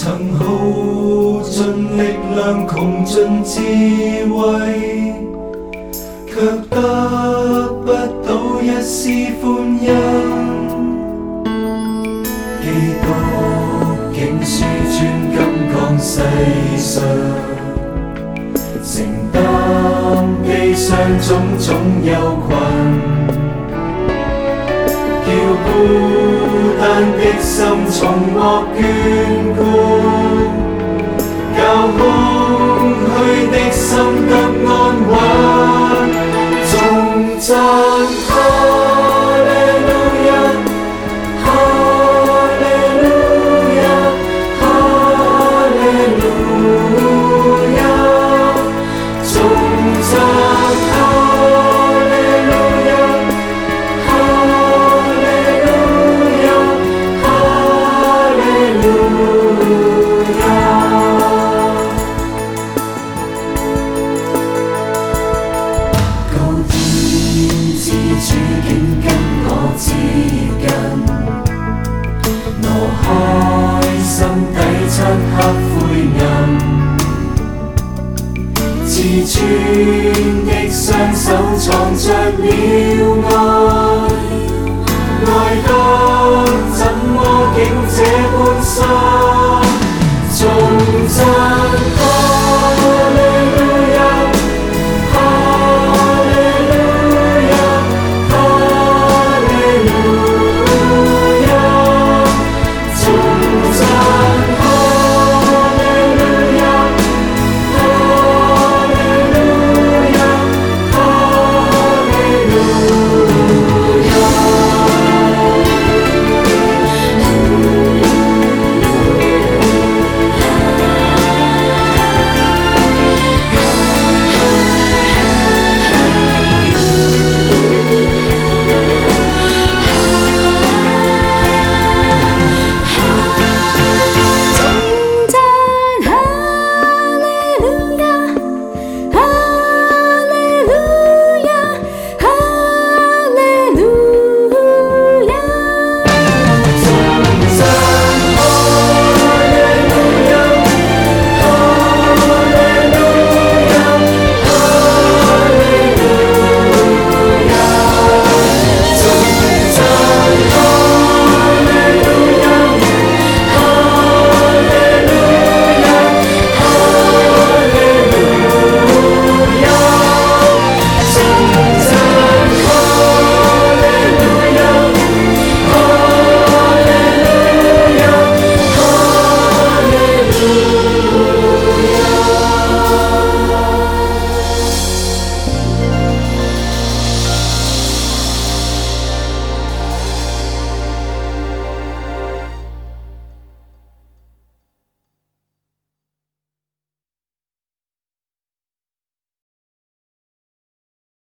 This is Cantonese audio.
曾耗盡力量，窮盡智慧，卻得不到一絲歡欣。基督竟紆尊金降世上，承擔地上種種憂困。叫孤單的心重獲眷顧，教空虛的心得安穩。頌讚哈利路亞，哈利路亞，哈利路亞，頌讚哈利路亞。主竟跟我接近，挪開心底漆黑灰暗，至尊的雙手藏着了愛，愛多。